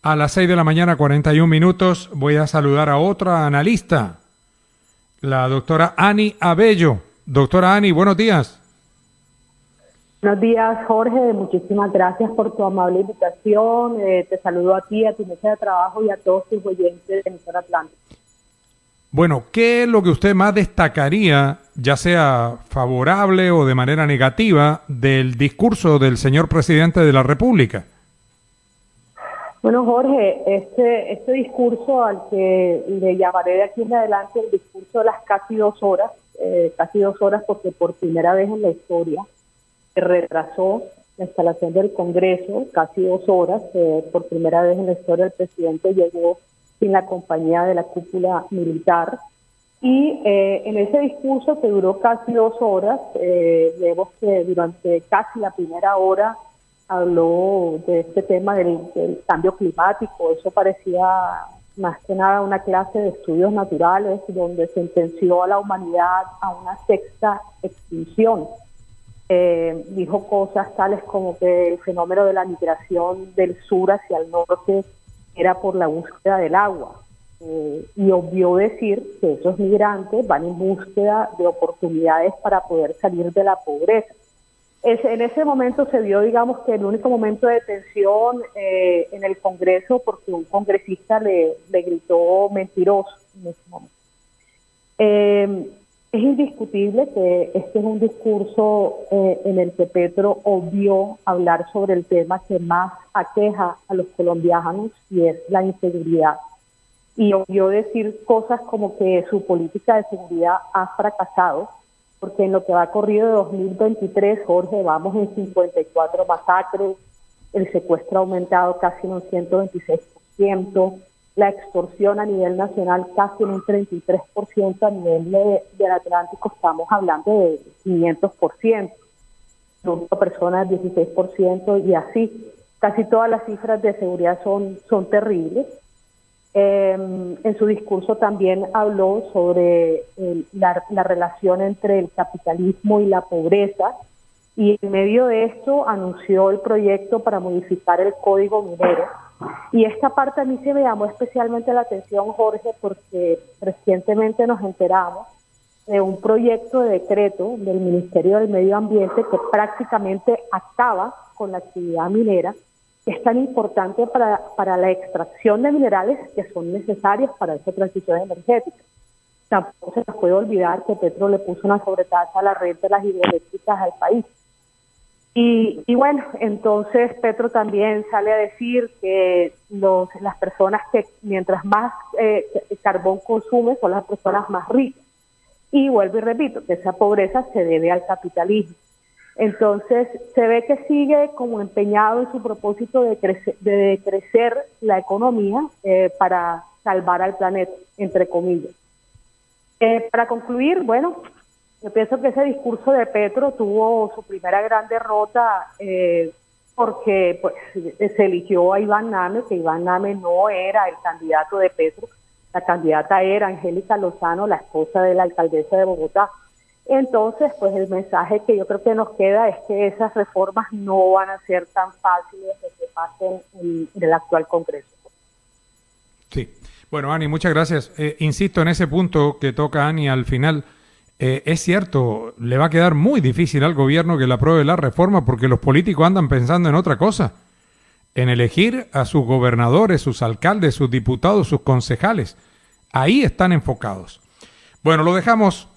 A las 6 de la mañana, 41 minutos, voy a saludar a otra analista, la doctora Ani Abello. Doctora Ani, buenos días. Buenos días, Jorge. Muchísimas gracias por tu amable invitación. Te saludo a ti, a tu mesa de trabajo y a todos tus oyentes de Emisora Atlántica. Bueno, ¿qué es lo que usted más destacaría, ya sea favorable o de manera negativa, del discurso del señor presidente de la República? Bueno, Jorge, este discurso al que le llamaré de aquí en adelante el discurso de las casi 2 horas porque por primera vez en la historia se retrasó la instalación del Congreso, casi 2 horas, por primera vez en la historia el presidente llegó sin la compañía de la cúpula militar. Y en ese discurso que duró casi 2 horas, vemos que durante casi la primera hora habló de este tema del cambio climático. Eso parecía más que nada una clase de estudios naturales donde sentenció a la humanidad a una sexta extinción. Dijo cosas tales como que el fenómeno de la migración del sur hacia el norte era por la búsqueda del agua, y obvió decir que esos migrantes van en búsqueda de oportunidades para poder salir de la pobreza. En ese momento se vio, digamos, que el único momento de tensión en el Congreso, porque un congresista le gritó mentiroso en ese momento. Es indiscutible que este es un discurso en el que Petro obvió hablar sobre el tema que más aqueja a los colombianos, y es la inseguridad. Y obvió decir cosas como que su política de seguridad ha fracasado, porque en lo que va corrido de 2023, Jorge, vamos en 54 masacres, el secuestro ha aumentado casi en un 126%, la extorsión a nivel nacional casi en un 33%, a nivel del Atlántico estamos hablando de 500%, número de personas 16%, y así. Casi todas las cifras de seguridad son terribles. En su discurso también habló sobre la relación entre el capitalismo y la pobreza, y en medio de esto anunció el proyecto para modificar el Código Minero. Y esta parte a mí se me llamó especialmente la atención, Jorge, porque recientemente nos enteramos de un proyecto de decreto del Ministerio del Medio Ambiente que prácticamente acaba con la actividad minera, que es tan importante para la extracción de minerales que son necesarios para esa transición energética. Tampoco se nos puede olvidar que Petro le puso una sobretasa a la red de las hidroeléctricas al país. Y bueno, entonces Petro también sale a decir que las personas que mientras más carbón consumen son las personas más ricas. Y vuelvo y repito, que esa pobreza se debe al capitalismo. Entonces se ve que sigue como empeñado en su propósito de crecer la economía para salvar al planeta, entre comillas. Para concluir, bueno, yo pienso que ese discurso de Petro tuvo su primera gran derrota porque pues, se eligió a Iván Name, que Iván Name no era el candidato de Petro. La candidata era Angélica Lozano, la esposa de la alcaldesa de Bogotá. Entonces, pues el mensaje que yo creo que nos queda es que esas reformas no van a ser tan fáciles de que pasen en el actual Congreso. Sí. Bueno, Ani, muchas gracias. Insisto en ese punto que toca Ani al final. Es cierto, le va a quedar muy difícil al gobierno que le apruebe la reforma porque los políticos andan pensando en otra cosa, en elegir a sus gobernadores, sus alcaldes, sus diputados, sus concejales. Ahí están enfocados. Bueno, lo dejamos